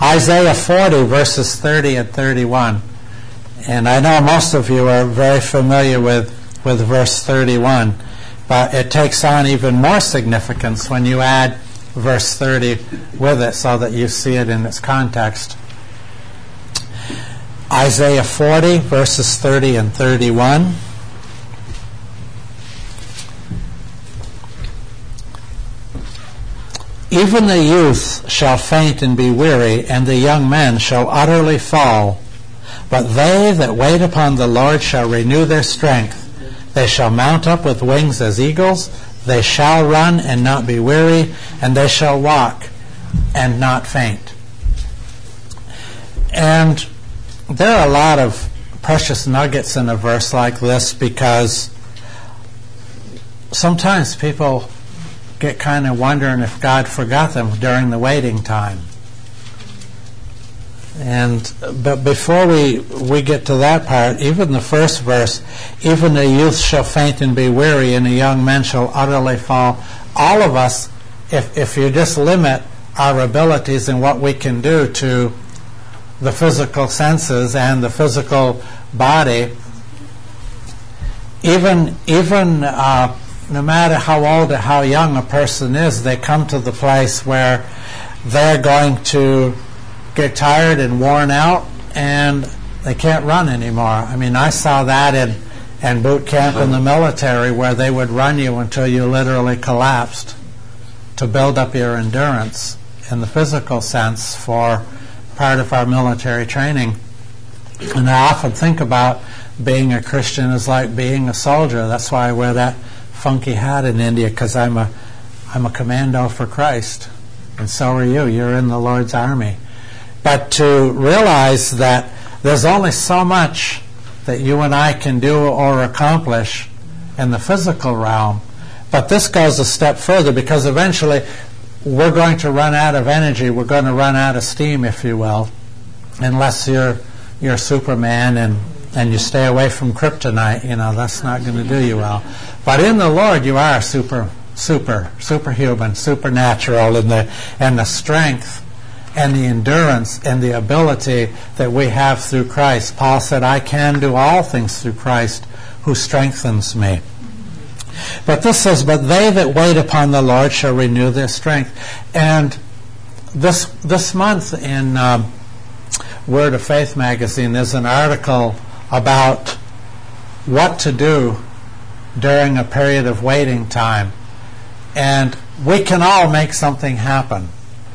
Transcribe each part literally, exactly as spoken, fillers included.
Isaiah forty, verses thirty and thirty-one. And I know most of you are very familiar with, with verse thirty-one, but it takes on even more significance when you add verse thirty with it so that you see it in its context. Isaiah forty, verses thirty and thirty-one. Even the youth shall faint and be weary, and the young men shall utterly fall. But they that wait upon the Lord shall renew their strength. They shall mount up with wings as eagles. They shall run and not be weary, and they shall walk and not faint. And there are a lot of precious nuggets in a verse like this, because sometimes people get kind of wondering if God forgot them during the waiting time. And but before we we get to that part, even the first verse, even the youth shall faint and be weary, and the young men shall utterly fall. All of us, if if you just limit our abilities and what we can do to the physical senses and the physical body, even even uh, no matter how old or how young a person is, they come to the place where they're going to get tired and worn out, and they can't run anymore. I mean, I saw that in, in boot camp in the military, where they would run you until you literally collapsed to build up your endurance in the physical sense for part of our military training. And I often think about being a Christian as like being a soldier. That's why I wear that funky hat in India, because I'm a I'm a commando for Christ, and so are you. You're in the Lord's army. But to realize that there's only so much that you and I can do or accomplish in the physical realm, but this goes a step further, because eventually we're going to run out of energy. We're going to run out of steam, if you will, unless you're you're Superman and and you stay away from kryptonite. You know, that's not going to do you well. But in the Lord, you are super, super, superhuman, supernatural, in the and the strength and the endurance and the ability that we have through Christ. Paul said, I can do all things through Christ who strengthens me. But this says, but they that wait upon the Lord shall renew their strength. And this this month in um, Word of Faith magazine, there's an article about what to do during a period of waiting time. And we can all make something happen,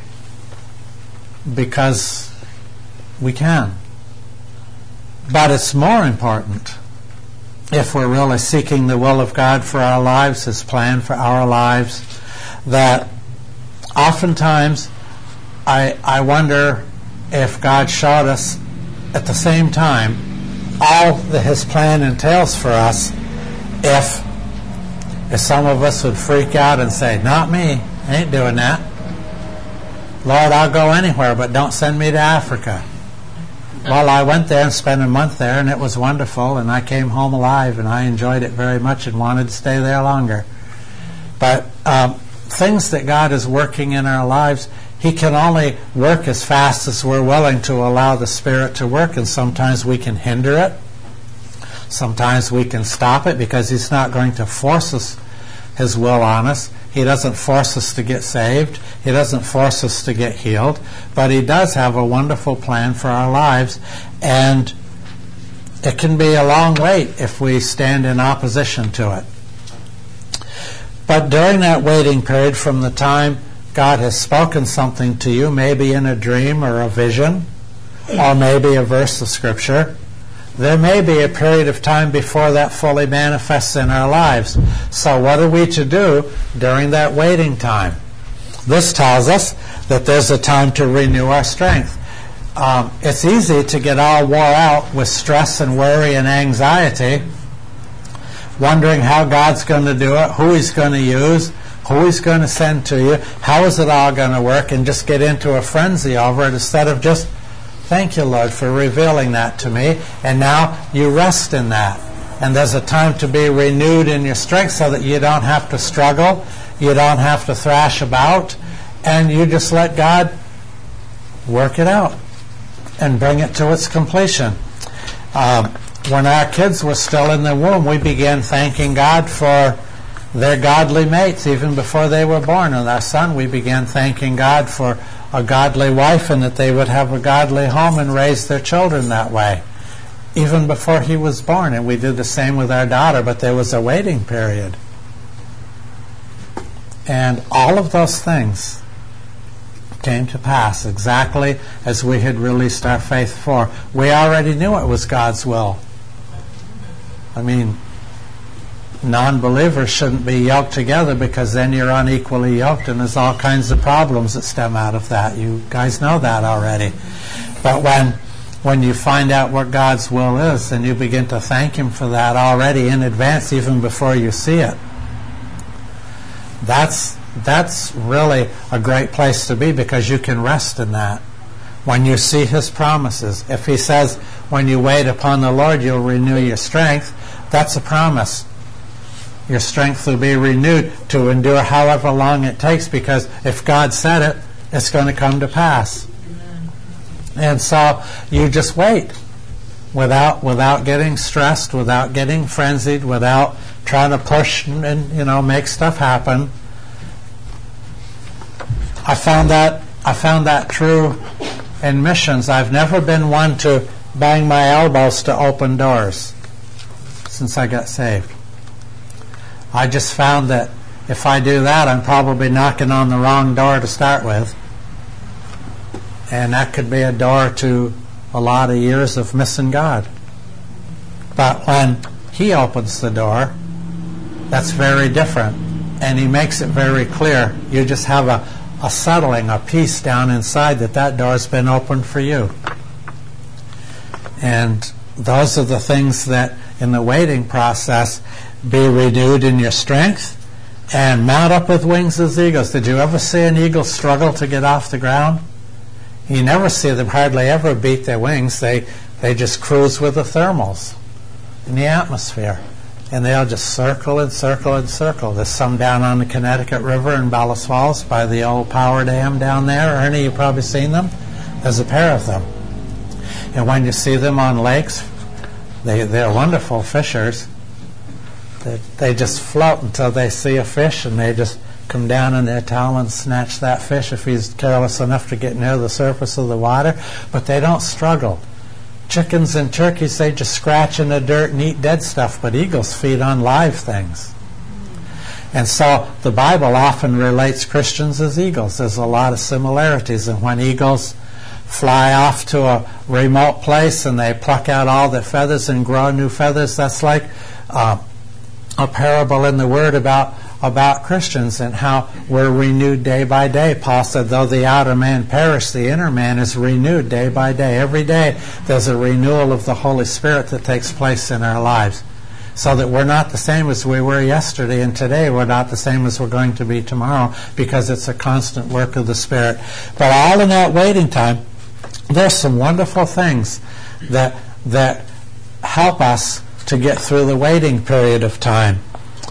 because we can. But it's more important, if we're really seeking the will of God for our lives, His plan for our lives, that oftentimes I I wonder if God showed us at the same time all that His plan entails for us, if if some of us would freak out and say, not me, I ain't doing that. Lord, I'll go anywhere, but don't send me to Africa. Well, I went there and spent a month there, and it was wonderful, and I came home alive, and I enjoyed it very much and wanted to stay there longer. But um, things that God is working in our lives, He can only work as fast as we're willing to allow the Spirit to work, and sometimes we can hinder it. Sometimes we can stop it, because He's not going to force us, His will on us. He doesn't force us to get saved. He doesn't force us to get healed. But He does have a wonderful plan for our lives, and it can be a long wait if we stand in opposition to it. But during that waiting period, from the time God has spoken something to you, maybe in a dream or a vision, or maybe a verse of Scripture, there may be a period of time before that fully manifests in our lives. So what are we to do during that waiting time? This tells us that there's a time to renew our strength. Um, it's easy to get all wore out with stress and worry and anxiety, wondering how God's going to do it, who He's going to use, who He's going to send to you, how is it all going to work, and just get into a frenzy over it instead of just, thank you, Lord, for revealing that to me, and now you rest in that. And there's a time to be renewed in your strength so that you don't have to struggle, you don't have to thrash about, and you just let God work it out and bring it to its completion. Um, when our kids were still in the womb, we began thanking God for their godly mates even before they were born. And our son, we began thanking God for a godly wife and that they would have a godly home and raise their children that way, even before he was born. And we did the same with our daughter, but there was a waiting period. And all of those things came to pass exactly as we had released our faith for. We already knew it was God's will. I mean, non-believers shouldn't be yoked together, because then you're unequally yoked, and there's all kinds of problems that stem out of that. You guys know that already. But when when you find out what God's will is, and you begin to thank Him for that already in advance, even before you see it, that's that's really a great place to be, because you can rest in that. When you see His promises, if He says, when you wait upon the Lord, you'll renew your strength, that's a promise. Your strength will be renewed to endure however long it takes, because if God said it, it's going to come to pass. Amen. And so you just wait without without getting stressed, without getting frenzied, without trying to push and, and you know make stuff happen. I found that I found that true in missions. I've never been one to bang my elbows to open doors since I got saved. I just found that if I do that, I'm probably knocking on the wrong door to start with. And that could be a door to a lot of years of missing God. But when He opens the door, that's very different. And He makes it very clear. You just have a, a settling, a peace down inside that that door's been opened for you. And those are the things that in the waiting process, be renewed in your strength and mount up with wings as eagles. Did you ever see an eagle struggle to get off the ground? You never see them hardly ever beat their wings. They they just cruise with the thermals in the atmosphere. And they'll just circle and circle and circle. There's some down on the Connecticut River in Bellows Falls by the old power dam down there. Ernie, you've probably seen them. There's a pair of them. And when you see them on lakes, they, they're wonderful fishers. They, they just float until they see a fish, and they just come down in their tail and snatch that fish if he's careless enough to get near the surface of the water. But they don't struggle. Chickens and turkeys, they just scratch in the dirt and eat dead stuff, but eagles feed on live things. And so the Bible often relates Christians as eagles. There's a lot of similarities. And when eagles fly off to a remote place and they pluck out all their feathers and grow new feathers, that's like uh, a parable in the Word about about Christians and how we're renewed day by day. Paul said, though the outer man perish, the inner man is renewed day by day. Every day there's a renewal of the Holy Spirit that takes place in our lives, so that we're not the same as we were yesterday, and today we're not the same as we're going to be tomorrow, because it's a constant work of the Spirit. But all in that waiting time, there's some wonderful things that that help us to get through the waiting period of time.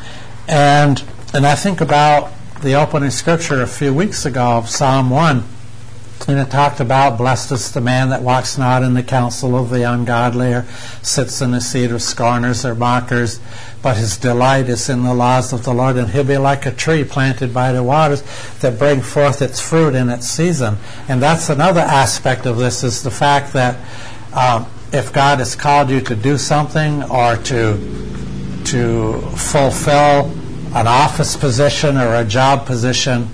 And and I think about the opening scripture a few weeks ago of Psalm one, and it talked about, blessed is the man that walks not in the counsel of the ungodly, or sits in the seat of scorners or mockers, but his delight is in the laws of the Lord, and he'll be like a tree planted by the waters that bring forth its fruit in its season. And that's another aspect of this, is the fact that um, if God has called you to do something, or to to fulfill an office position or a job position,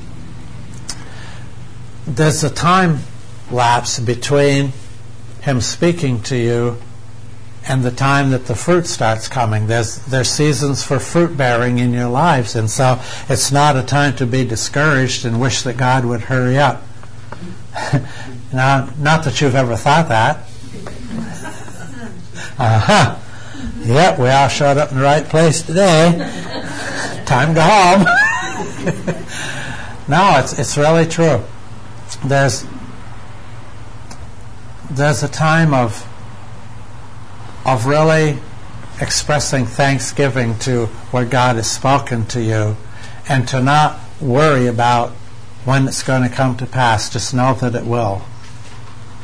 there's a time lapse between Him speaking to you and the time that the fruit starts coming. There's there's seasons for fruit bearing in your lives, and so it's not a time to be discouraged and wish that God would hurry up. Now, not that you've ever thought that. Uh-huh. Yep, we all showed up in the right place today. Time to go home. No, it's it's really true. There's there's a time of of really expressing thanksgiving to what God has spoken to you, and to not worry about when it's going to come to pass. Just know that it will.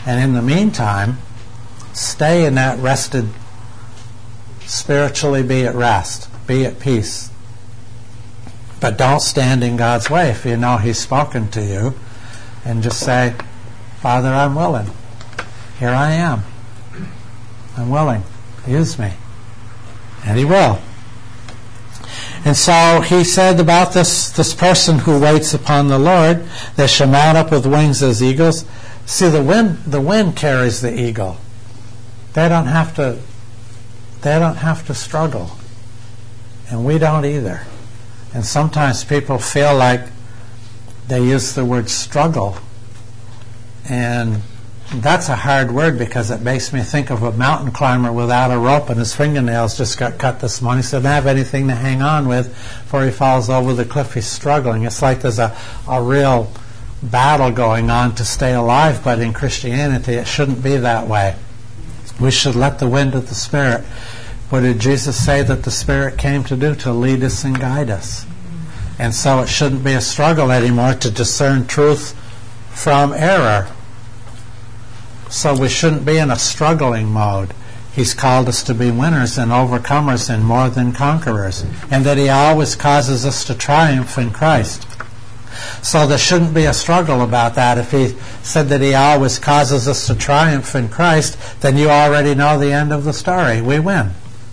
And in the meantime, stay in that rested, spiritually be at rest, be at peace. But don't stand in God's way if you know He's spoken to you, and just say, Father, I'm willing. Here I am. I'm willing. Use me. And He will. And so He said about this, this person who waits upon the Lord, they shall mount up with wings as eagles. See, the wind, the wind carries the eagle. They don't have to, they don't have to struggle. And we don't either. And sometimes people feel like they use the word struggle. And that's a hard word because it makes me think of a mountain climber without a rope and his fingernails just got cut this morning. He doesn't have anything to hang on with before he falls over the cliff. He's struggling. It's like there's a, a real battle going on to stay alive, but in Christianity it shouldn't be that way. We should let the wind of the Spirit. What did Jesus say that the Spirit came to do? To lead us and guide us. And so it shouldn't be a struggle anymore to discern truth from error. So we shouldn't be in a struggling mode. He's called us to be winners and overcomers and more than conquerors. And that He always causes us to triumph in Christ. So there shouldn't be a struggle about that. If He said that He always causes us to triumph in Christ, then you already know the end of the story. We win.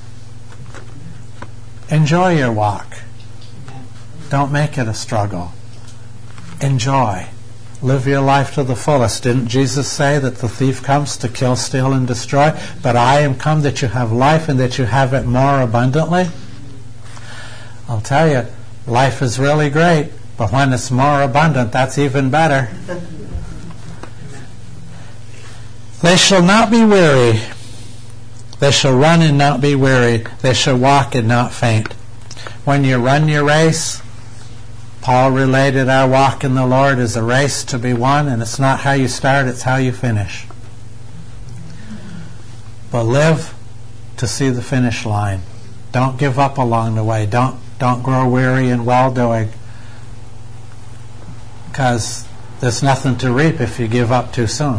Enjoy your walk. Don't make it a struggle. Enjoy. Live your life to the fullest. Didn't Jesus say that the thief comes to kill, steal, and destroy? But I am come that you have life and that you have it more abundantly. I'll tell you, life is really great, but when it's more abundant, that's even better. They shall not be weary. They shall run and not be weary. They shall walk and not faint. When you run your race, Paul related our walk in the Lord as a race to be won, and it's not how you start, it's how you finish. But live to see the finish line. Don't give up along the way. Don't don't grow weary in well-doing, because there's nothing to reap if you give up too soon.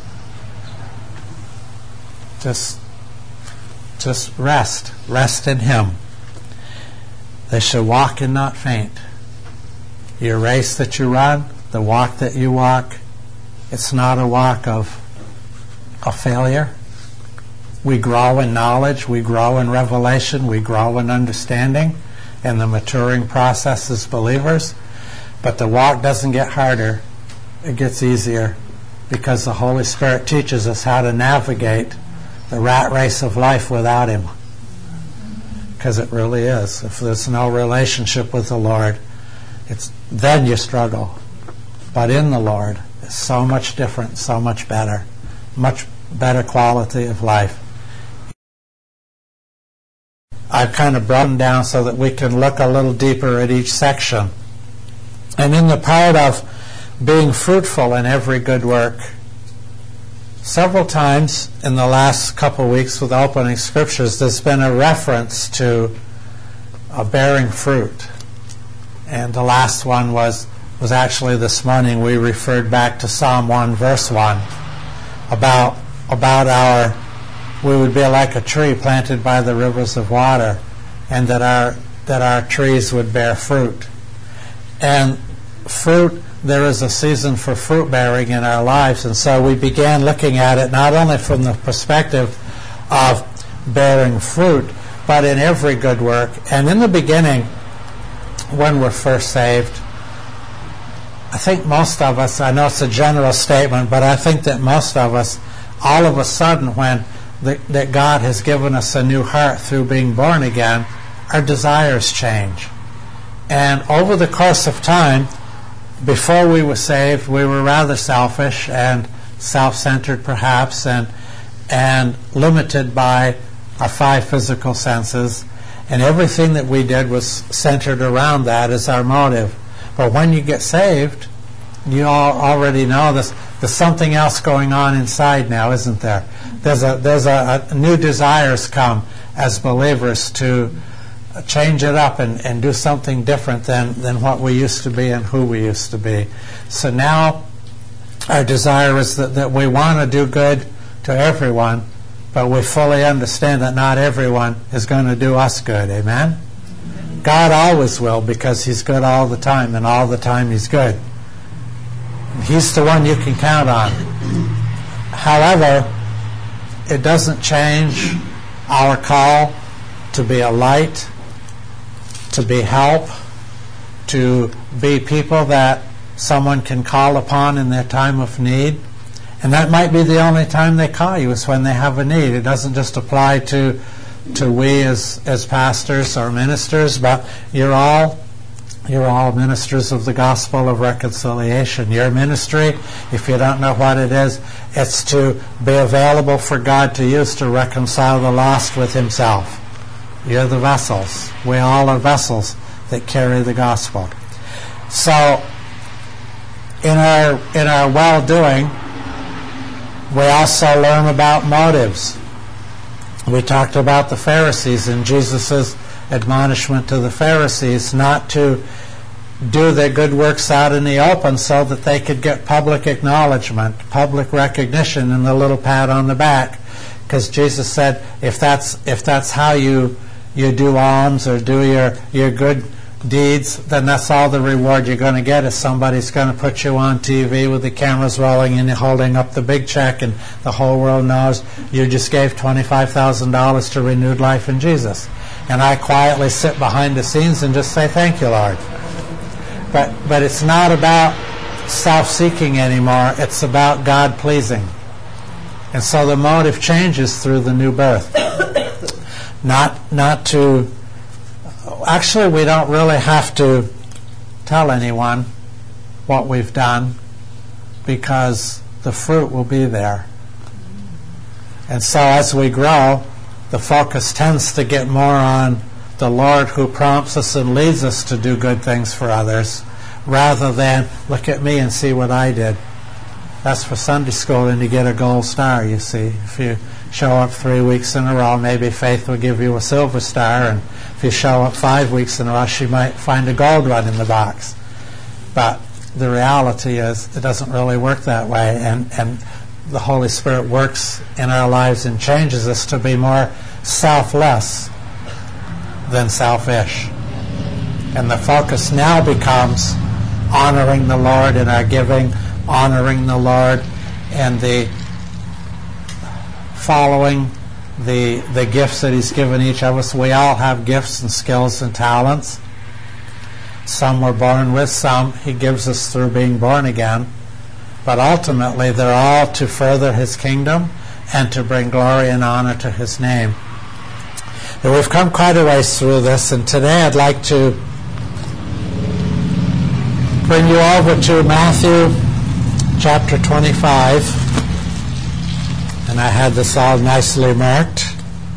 Just, just rest. Rest in Him. They shall walk and not faint. Your race that you run, the walk that you walk, it's not a walk of a failure. We grow in knowledge, we grow in revelation, we grow in understanding, and the maturing process as believers. But the walk doesn't get harder, it gets easier, because the Holy Spirit teaches us how to navigate the rat race of life without Him. Because it really is. If there's no relationship with the Lord, it's then you struggle. But in the Lord, it's so much different, so much better, much better quality of life. I've kind of broken down so that we can look a little deeper at each section. And in the part of being fruitful in every good work, several times in the last couple of weeks with opening scriptures, there's been a reference to uh, bearing fruit. And the last one was, was actually this morning. We referred back to Psalm one, verse one, about, about our, we would be like a tree planted by the rivers of water, and that our, that our trees would bear fruit. And fruit, there is a season for fruit bearing in our lives, and so we began looking at it not only from the perspective of bearing fruit, but in every good work. And in the beginning, when we're first saved, I think most of us, I know it's a general statement, but I think that most of us, all of a sudden when the, that God has given us a new heart through being born again, our desires change. And over the course of time, before we were saved, we were rather selfish and self-centered perhaps, and and limited by our five physical senses, and everything that we did was centered around that as our motive. But when you get saved, you all already know this, there's something else going on inside now, isn't there? There's a there's a, a new desires come as believers to change it up and, and do something different than, than what we used to be and who we used to be. So now our desire is that, that we want to do good to everyone, but we fully understand that not everyone is going to do us good. Amen? God always will, because He's good all the time, and all the time He's good. He's the one you can count on. However, it doesn't change our call to be a light, to be help, to be people that someone can call upon in their time of need. And that might be the only time they call you, is when they have a need. It doesn't just apply to to we as as pastors or ministers, but you're all you're all ministers of the gospel of reconciliation. Your ministry, if you don't know what it is, it's to be available for God to use to reconcile the lost with Himself. You're the vessels. We all are vessels that carry the gospel. So in our in our well-doing, we also learn about motives. We talked about the Pharisees and Jesus' admonishment to the Pharisees not to do their good works out in the open so that they could get public acknowledgement, public recognition, and a little pat on the back. Because Jesus said, if that's if that's how you you do alms or do your, your good deeds, then that's all the reward you're going to get, is somebody's going to put you on T V with the cameras rolling and you're holding up the big check, and the whole world knows you just gave twenty-five thousand dollars to Renewed Life in Jesus. And I quietly sit behind the scenes and just say, thank you, Lord. But but it's not about self-seeking anymore. It's about God-pleasing. And so the motive changes through the new birth. Not not to... Actually, we don't really have to tell anyone what we've done, because the fruit will be there. And so as we grow, the focus tends to get more on the Lord who prompts us and leads us to do good things for others, rather than look at me and see what I did. That's for Sunday school, and you get a gold star, you see. If you show up three weeks in a row, maybe Faith will give you a silver star, and if you show up five weeks in a row, she might find a gold one in the box. But the reality is, it doesn't really work that way, and, and the Holy Spirit works in our lives and changes us to be more selfless than selfish. And the focus now becomes honoring the Lord in our giving, honoring the Lord and the following the the gifts that He's given each of us. We all have gifts and skills and talents. Some we're born with, some He gives us through being born again. But ultimately, they're all to further His kingdom and to bring glory and honor to His name. And we've come quite a ways through this, and today I'd like to bring you over to Matthew chapter twenty-five. And I had this all nicely marked,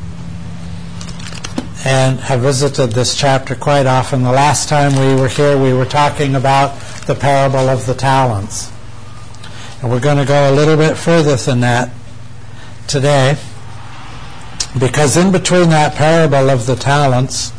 and have visited this chapter quite often. The last time we were here, we were talking about the parable of the talents. And we're going to go a little bit further than that today, because in between that parable of the talents,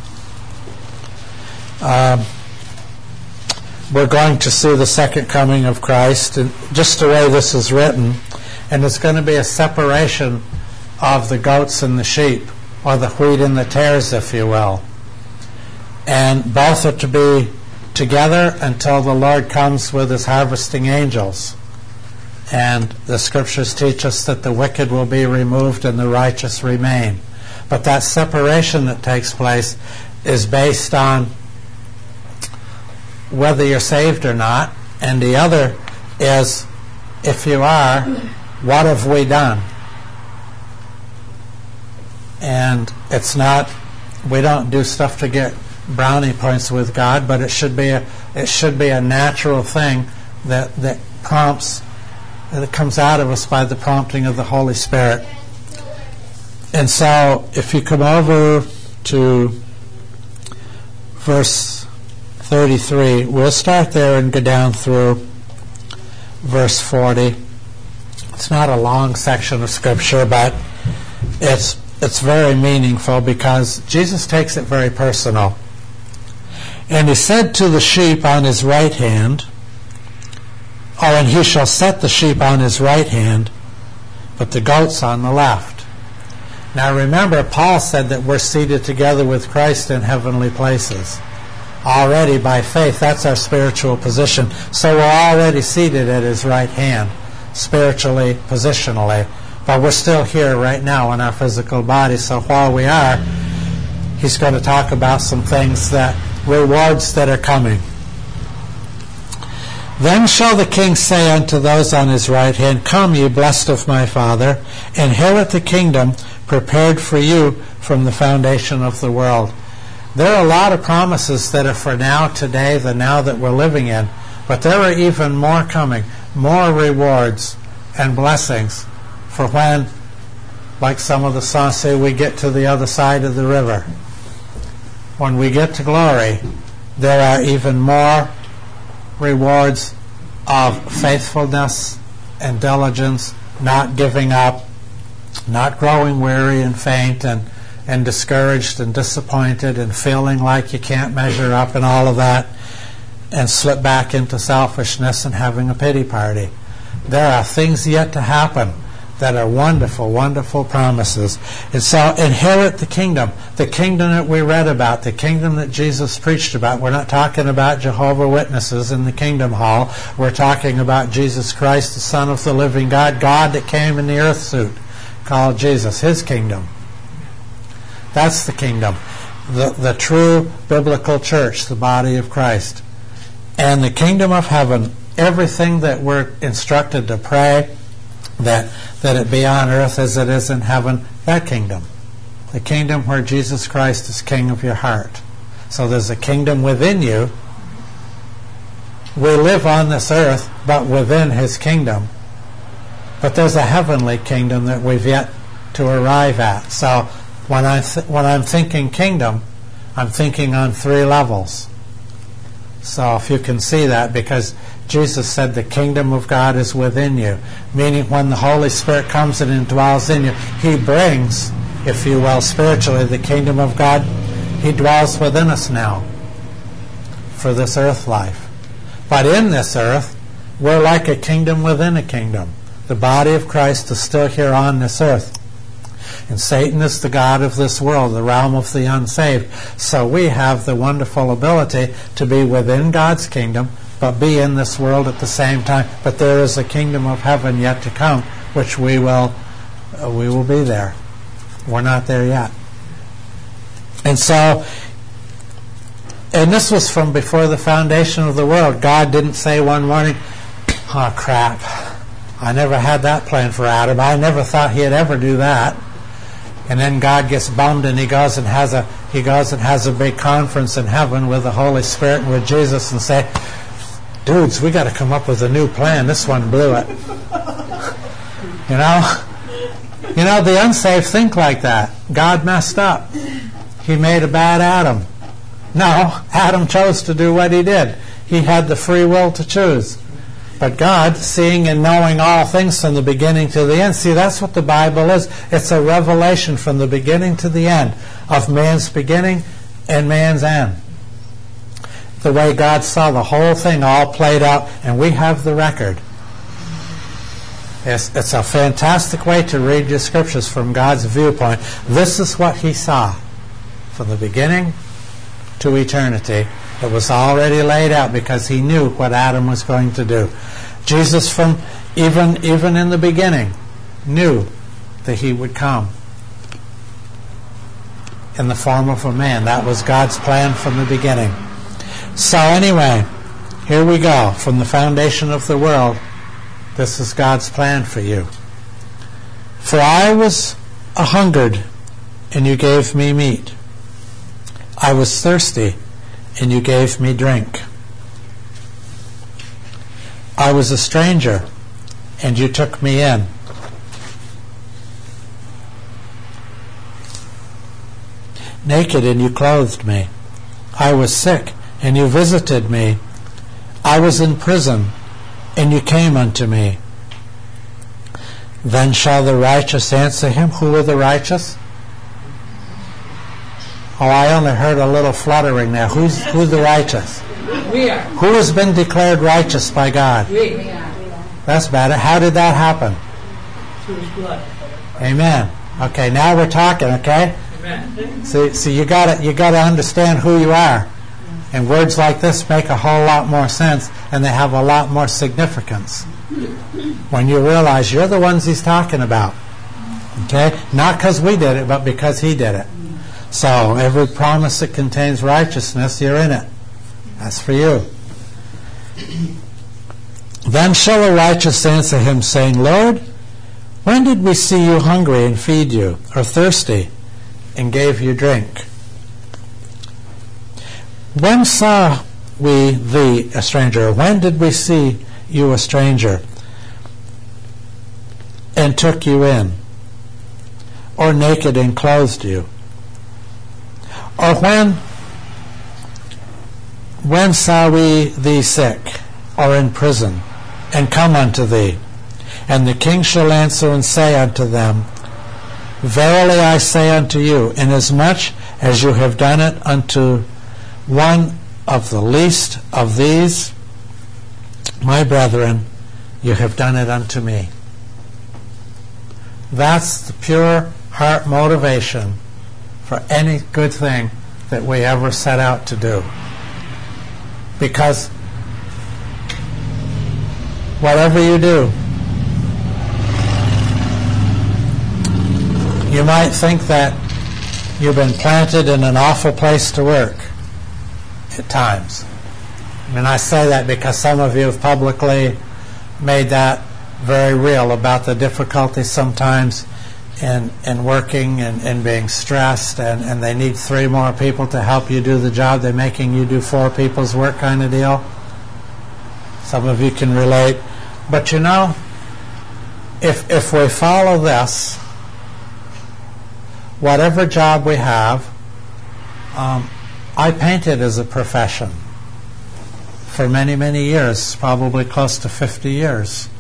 uh, we're going to see the second coming of Christ, and just the way this is written. And it's going to be a separation of the goats and the sheep, or the wheat and the tares, if you will. And both are to be together until the Lord comes with His harvesting angels. And the Scriptures teach us that the wicked will be removed and the righteous remain. But that separation that takes place is based on whether you're saved or not. And the other is, if you are, what have we done? And it's not, we don't do stuff to get brownie points with God, but it should be a it should be a natural thing that that prompts that comes out of us by the prompting of the Holy Spirit. And so if you come over to verse thirty-three, we'll start there and go down through verse forty. It's not a long section of Scripture, but it's it's very meaningful, because Jesus takes it very personal. And He said to the sheep on His right hand, Oh, and he shall set the sheep on his right hand, but the goats on the left. Now remember, Paul said that we're seated together with Christ in heavenly places. Already by faith, that's our spiritual position. So we're already seated at his right hand, spiritually, positionally. But we're still here right now in our physical body. So while we are, he's going to talk about some things, that rewards that are coming. Then shall the king say unto those on his right hand, Come, ye blessed of my Father, inherit the kingdom prepared for you from the foundation of the world. There are a lot of promises that are for now, today, the now that we're living in. But there are even more coming, more rewards and blessings for when, like some of the songs say, we get to the other side of the river. When we get to glory, there are even more rewards of faithfulness and diligence, not giving up, not growing weary and faint and, and discouraged and disappointed and feeling like you can't measure up and all of that, and slip back into selfishness and having a pity party. There are things yet to happen that are wonderful, wonderful promises. And so inherit the kingdom, the kingdom that we read about, the kingdom that Jesus preached about. We're not talking about Jehovah's Witnesses in the kingdom hall. We're talking about Jesus Christ, the Son of the living God, God that came in the earth suit, called Jesus, his kingdom. That's the kingdom, the, the true biblical church, the body of Christ. And the kingdom of heaven, everything that we're instructed to pray, that that it be on earth as it is in heaven, that kingdom. The kingdom where Jesus Christ is king of your heart. So there's a kingdom within you. We live on this earth, but within his kingdom. But there's a heavenly kingdom that we've yet to arrive at. So when, I th- when I'm thinking kingdom, I'm thinking on three levels. So if you can see that, because Jesus said the kingdom of God is within you, meaning when the Holy Spirit comes in and dwells in you, he brings, if you will, spiritually, the kingdom of God. He dwells within us now for this earth life. But in this earth, we're like a kingdom within a kingdom. The body of Christ is still here on this earth. And Satan is the god of this world, the realm of the unsaved. So we have the wonderful ability to be within God's kingdom, but be in this world at the same time. But there is a kingdom of heaven yet to come, which we will uh, we will be there. We're not there yet. And so, and this was from before the foundation of the world. God didn't say one morning, oh crap, I never had that plan for Adam. I never thought he'd ever do that. And then God gets bummed and he goes and has a he goes and has a big conference in heaven with the Holy Spirit and with Jesus and say, dudes, we got to come up with a new plan. This one blew it. You know? You know, the unsaved think like that. God messed up. He made a bad Adam. No, Adam chose to do what he did. He had the free will to choose. But God, seeing and knowing all things from the beginning to the end, see, that's what the Bible is. It's a revelation from the beginning to the end of man's beginning and man's end. The way God saw the whole thing all played out, and we have the record. It's, it's a fantastic way to read the scriptures from God's viewpoint. This is what he saw from the beginning to eternity. It was already laid out because he knew what Adam was going to do. Jesus, from even even in the beginning, knew that he would come in the form of a man. That was God's plan from the beginning. So anyway, here we go. From the foundation of the world, this is God's plan for you. For I was a hungered, and you gave me meat. I was thirsty, and you gave me drink. I was a stranger, and you took me in. Naked, and you clothed me. I was sick, and you visited me. I was in prison, and you came unto me. Then shall the righteous answer him. Who are the righteous? Oh, I only heard a little fluttering there. Who's who's the righteous? We are. Who has been declared righteous by God? We are. That's better. How did that happen? Through his blood. Amen. Okay, now we're talking, okay? Amen. See, so you gotta you gotta understand who you are. And words like this make a whole lot more sense, and they have a lot more significance when you realize you're the ones he's talking about. Okay? Not because we did it, but because he did it. So every promise that contains righteousness, you're in it. That's for you. Then shall the righteous answer him, saying, Lord, when did we see you hungry and feed you, or thirsty and gave you drink? When saw we thee a stranger? When did we see you a stranger and took you in? Or naked and clothed you? Or when when saw we thee sick or in prison and come unto thee? And the king shall answer and say unto them, Verily I say unto you, inasmuch as you have done it unto one of the least of these, my brethren, you have done it unto me. That's the pure heart motivation for any good thing that we ever set out to do. Because whatever you do, you might think that you've been planted in an awful place to work at times. I mean, I say that because some of you have publicly made that very real about the difficulties sometimes in in working and, and being stressed, and, and they need three more people to help you do the job. They're making you do four people's work kind of deal. Some of you can relate. But you know, if if we follow this, whatever job we have, um, I painted as a profession for many, many years, probably close to fifty years.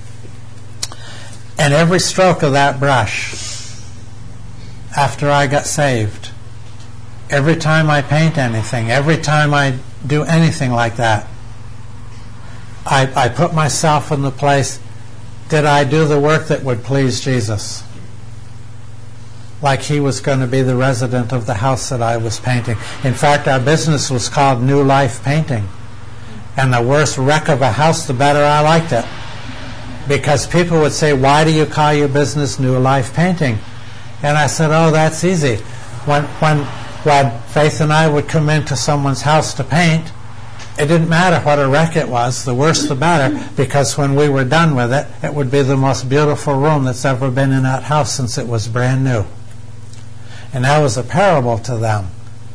And every stroke of that brush, after I got saved, every time I paint anything, every time I do anything like that, I, I put myself in the place, did I do the work that would please Jesus? Like he was going to be the resident of the house that I was painting. In fact, our business was called New Life Painting. And the worse wreck of a house, the better I liked it. Because people would say, why do you call your business New Life Painting? And I said, oh, that's easy. When, when, when Faith and I would come into someone's house to paint, it didn't matter what a wreck it was, the worse the better, because when we were done with it, it would be the most beautiful room that's ever been in that house since it was brand new. And that was a parable to them.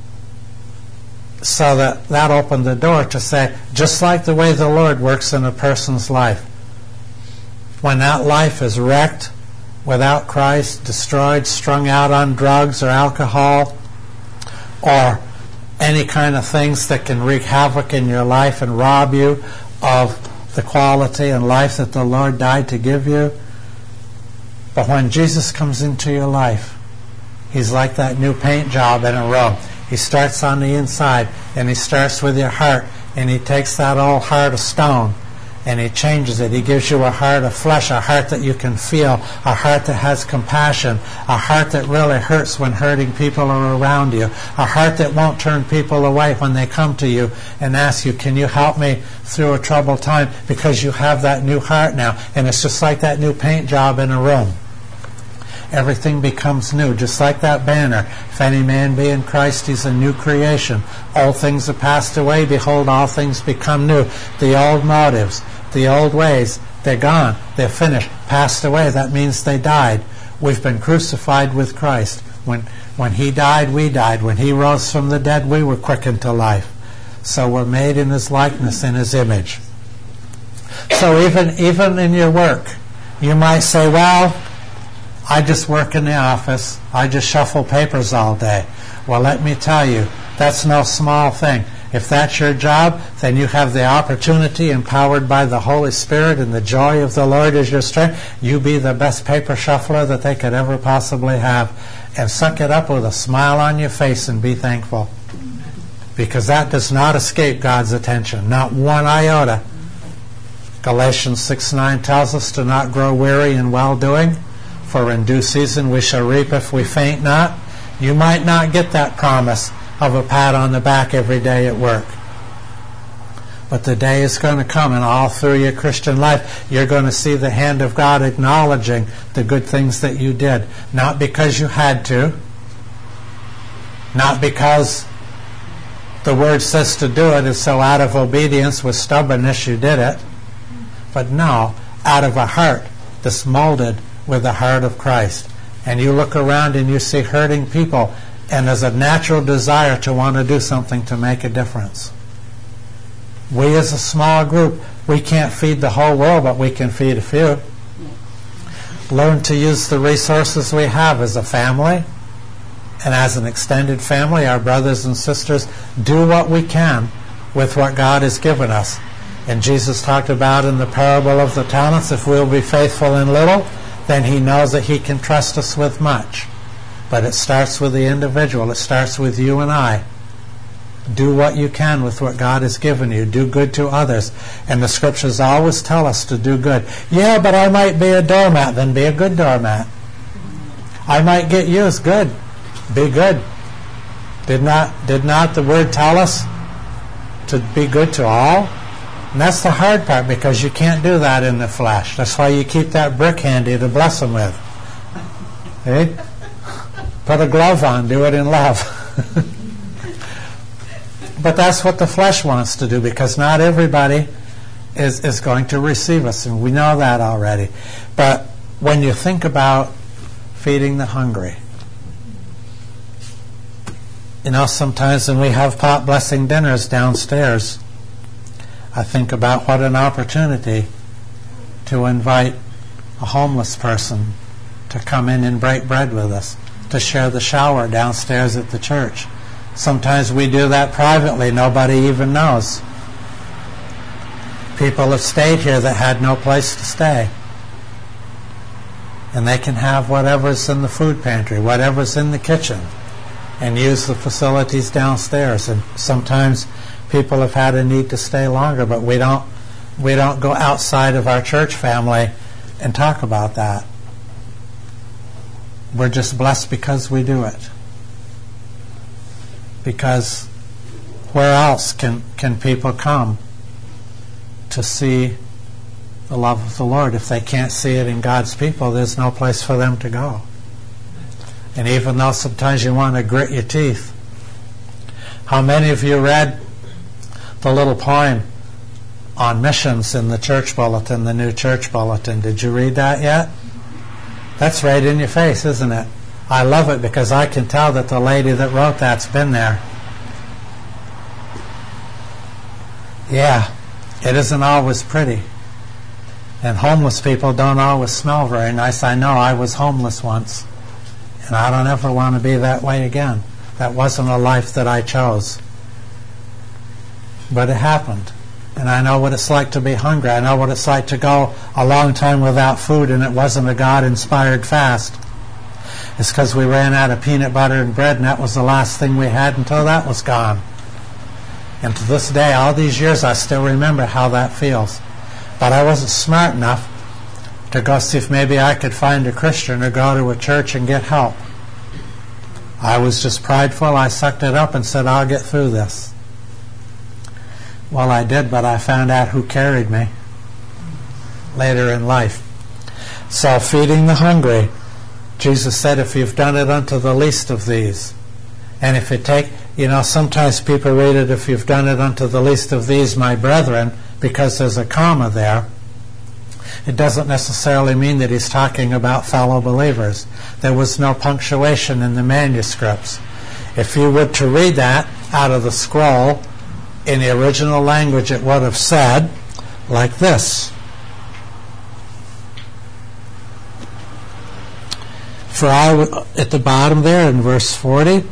So that, that opened the door to say, just like the way the Lord works in a person's life, when that life is wrecked, without Christ, destroyed, strung out on drugs or alcohol, or any kind of things that can wreak havoc in your life and rob you of the quality and life that the Lord died to give you. But when Jesus comes into your life, he's like that new paint job in a room. He starts on the inside, and he starts with your heart, and he takes that old heart of stone, and he changes it. He gives you a heart of flesh, a heart that you can feel, a heart that has compassion, a heart that really hurts when hurting people are around you, a heart that won't turn people away when they come to you and ask you, can you help me through a troubled time? Because you have that new heart now, and it's just like that new paint job in a room. Everything becomes new, just like that banner. If any man be in Christ, he's a new creation. All things are passed away. Behold, all things become new. The old motives, the old ways, they're gone. They're finished. Passed away. That means they died. We've been crucified with Christ. When, when he died, we died. When he rose from the dead, we were quickened to life. So we're made in his likeness, in his image. So even, even in your work, you might say, well, I just work in the office. I just shuffle papers all day. Well, let me tell you, that's no small thing. If that's your job, then you have the opportunity, empowered by the Holy Spirit, and the joy of the Lord is your strength. You be the best paper shuffler that they could ever possibly have. And suck it up with a smile on your face and be thankful. Because that does not escape God's attention. Not one iota. Galatians six nine tells us to not grow weary in well-doing, for in due season we shall reap if we faint not. You might not get that promise of a pat on the back every day at work. But the day is going to come, and all through your Christian life, you're going to see the hand of God acknowledging the good things that you did. Not because you had to, not because the Word says to do it, and so out of obedience with stubbornness you did it, but no, out of a heart that's molded with the heart of Christ. And you look around and you see hurting people, and there's a natural desire to want to do something to make a difference. We as a small group, we can't feed the whole world, but we can feed a few. Learn to use the resources we have as a family and as an extended family, our brothers and sisters. Do what we can with what God has given us. And Jesus talked about in the parable of the talents, if we'll be faithful in little, then He knows that He can trust us with much. But it starts with the individual. It starts with you and I. Do what you can with what God has given you. Do good to others. And the Scriptures always tell us to do good. Yeah, but I might be a doormat. Then be a good doormat. I might get used. Good. Be good. Did not, did not the Word tell us to be good to all? And that's the hard part, because you can't do that in the flesh. That's why you keep that brick handy to bless them with. Eh? Put a glove on. Do it in love. But that's what the flesh wants to do, because not everybody is, is going to receive us, and we know that already. But when you think about feeding the hungry, you know, sometimes when we have pot blessing dinners downstairs, I think about what an opportunity to invite a homeless person to come in and break bread with us, to share the shower downstairs at the church. Sometimes we do that privately. Nobody even knows. People have stayed here that had no place to stay. And they can have whatever's in the food pantry, whatever's in the kitchen, and use the facilities downstairs. And sometimes people have had a need to stay longer, but we don't we don't go outside of our church family and talk about that. We're just blessed because we do it. Because where else can, can people come to see the love of the Lord? If they can't see it in God's people, there's no place for them to go. And even though sometimes you want to grit your teeth, how many of you read the little poem on missions in the church bulletin, the new church bulletin? Did you read that yet? That's right in your face, isn't it? I love it because I can tell that the lady that wrote that's been there. Yeah, it isn't always pretty. And homeless people don't always smell very nice. I know I was homeless once, and I don't ever want to be that way again. That wasn't a life that I chose. But it happened. And I know what it's like to be hungry. I know what it's like to go a long time without food, and it wasn't a God-inspired fast. It's because we ran out of peanut butter and bread, and that was the last thing we had until that was gone. And to this day, all these years, I still remember how that feels. But I wasn't smart enough to go see if maybe I could find a Christian or go to a church and get help. I was just prideful. I sucked it up and said, I'll get through this. Well, I did, but I found out who carried me later in life. So, feeding the hungry. Jesus said, if you've done it unto the least of these, and if you take, you know, sometimes people read it, if you've done it unto the least of these, my brethren, because there's a comma there, it doesn't necessarily mean that he's talking about fellow believers. There was no punctuation in the manuscripts. If you were to read that out of the scroll, in the original language it would have said like this. For I, at the bottom there in verse forty,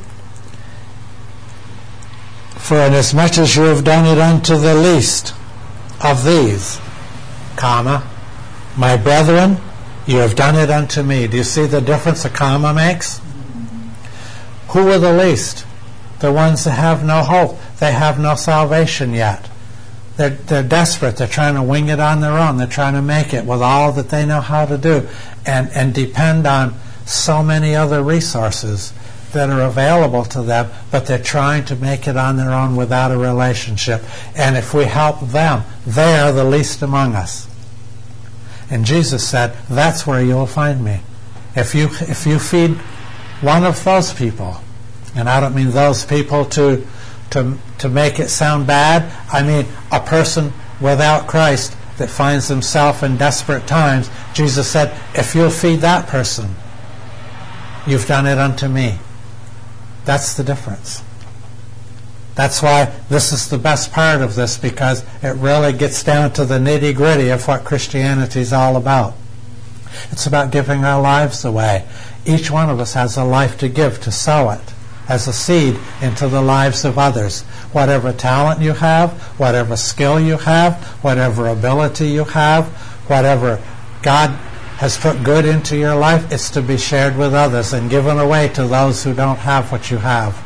for inasmuch as you have done it unto the least of these, comma, my brethren, you have done it unto me. Do you see the difference a comma makes? Who are the least? The ones that have no hope. They have no salvation yet. They're, they're desperate. They're trying to wing it on their own. They're trying to make it with all that they know how to do, and, and depend on so many other resources that are available to them, but they're trying to make it on their own without a relationship. And if we help them, they are the least among us. And Jesus said, that's where you'll find me. If you if you feed one of those people, and I don't mean those people to to to make it sound bad, I mean a person without Christ that finds himself in desperate times, Jesus said, if you'll feed that person, you've done it unto me. That's the difference. That's why this is the best part of this, because it really gets down to the nitty-gritty of what Christianity is all about. It's about giving our lives away. Each one of us has a life to give, to sow it as a seed into the lives of others. Whatever talent you have, whatever skill you have, whatever ability you have, whatever God has put good into your life, it's to be shared with others and given away to those who don't have what you have.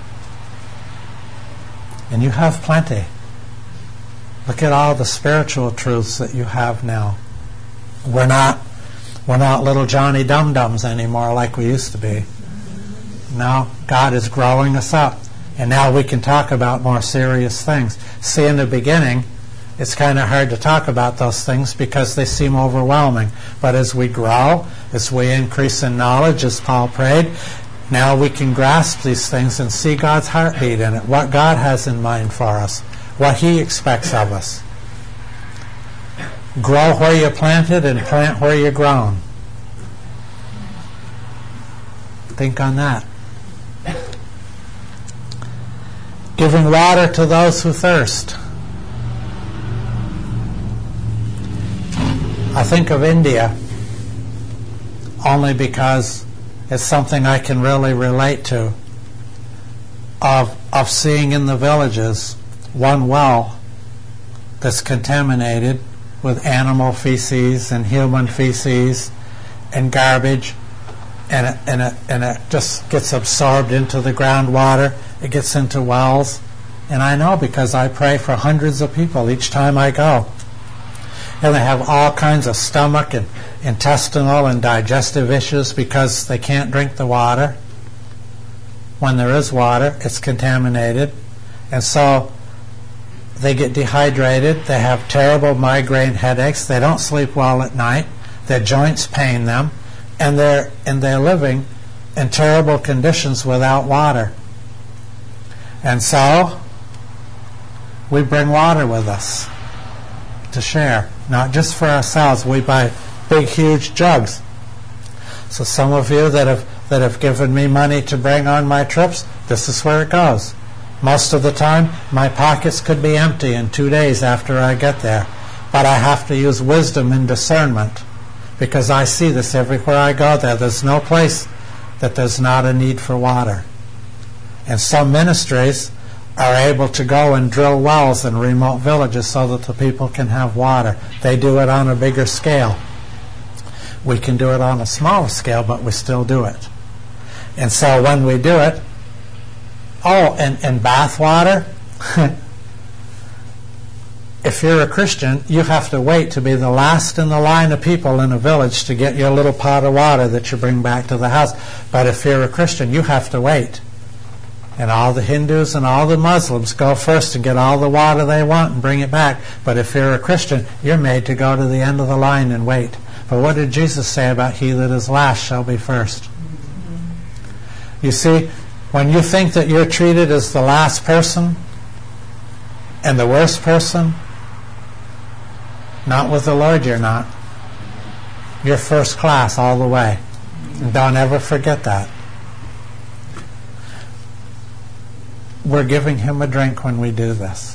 And you have plenty. Look at all the spiritual truths that you have now. We're not we're not little Johnny Dum-Dums anymore like we used to be. Now God is growing us up, and now we can talk about more serious things. See, in the beginning, it's kind of hard to talk about those things because they seem overwhelming. But as we grow, as we increase in knowledge, as Paul prayed, now we can grasp these things and see God's heartbeat in it, what God has in mind for us, what He expects of us. Grow where you're planted and plant where you're grown. Think on that. Giving water to those who thirst. I think of India only because it's something I can really relate to, of of seeing in the villages one well that's contaminated with animal feces and human feces and garbage, and it, and it, and it just gets absorbed into the groundwater. It gets into wells, and I know because I pray for hundreds of people each time I go. And they have all kinds of stomach and intestinal and digestive issues because they can't drink the water. When there is water, it's contaminated. And so they get dehydrated. They have terrible migraine headaches. They don't sleep well at night. Their joints pain them. And they're, and they're living in terrible conditions without water. And so we bring water with us to share. Not just for ourselves. We buy big, huge jugs. So some of you that have that have given me money to bring on my trips, this is where it goes. Most of the time, my pockets could be empty in two days after I get there. But I have to use wisdom and discernment, because I see this everywhere I go there. There's no place that there's not a need for water. And some ministries are able to go and drill wells in remote villages so that the people can have water. They do it on a bigger scale. We can do it on a smaller scale, but we still do it. And so when we do it, oh, and, and bath water, if you're a Christian, you have to wait to be the last in the line of people in a village to get your little pot of water that you bring back to the house. But if you're a Christian, you have to wait. And all the Hindus and all the Muslims go first and get all the water they want and bring it back. But if you're a Christian, you're made to go to the end of the line and wait. But what did Jesus say about he that is last shall be first? You see, when you think that you're treated as the last person and the worst person, not with the Lord you're not. You're first class all the way. And don't ever forget that. We're giving Him a drink when we do this.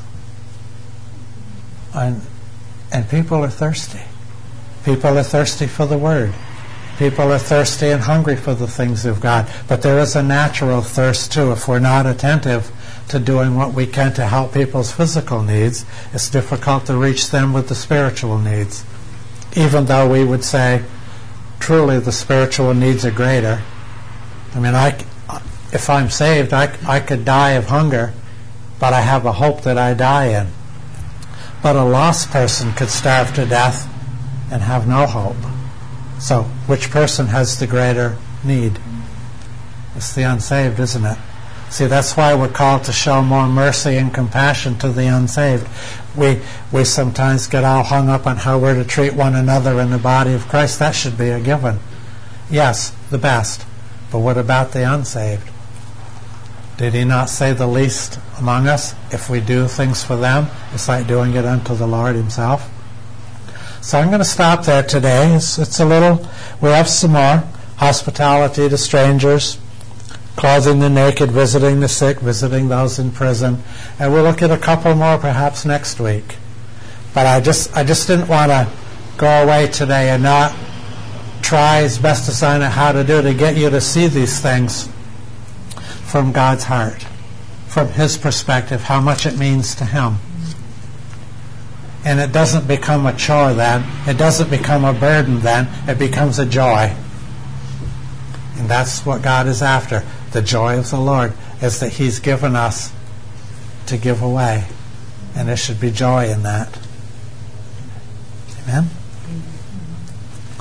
And, and people are thirsty. People are thirsty for the Word. People are thirsty and hungry for the things of God. But there is a natural thirst too. If we're not attentive to doing what we can to help people's physical needs, it's difficult to reach them with the spiritual needs. Even though we would say, truly the spiritual needs are greater. I mean, I... If I'm saved, I, I could die of hunger, but I have a hope that I die in. but a lost person could starve to death and have no hope. So, which person has the greater need? It's the unsaved, isn't it? See, that's why we're called to show more mercy and compassion to the unsaved. We we sometimes get all hung up on how we're to treat one another in the body of Christ. That should be a given. Yes, the best. But what about the unsaved? Did he not say the least among us? If we do things for them, it's like doing it unto the Lord himself. So I'm going to stop there today. It's, it's a little, we have some more. Hospitality to strangers, clothing the naked, visiting the sick, visiting those in prison. And we'll look at a couple more perhaps next week. But I just I just didn't want to go away today and not try as best as I know how to do to get you to see these things from God's heart, from his perspective, how much it means to him. And it doesn't become a chore then. It doesn't become a burden then. It becomes a joy. And that's what God is after. The joy of the Lord is that he's given us to give away. And there should be joy in that. Amen?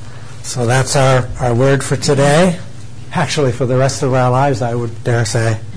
So that's our, our word for today. Actually, for the rest of our lives, I would dare say.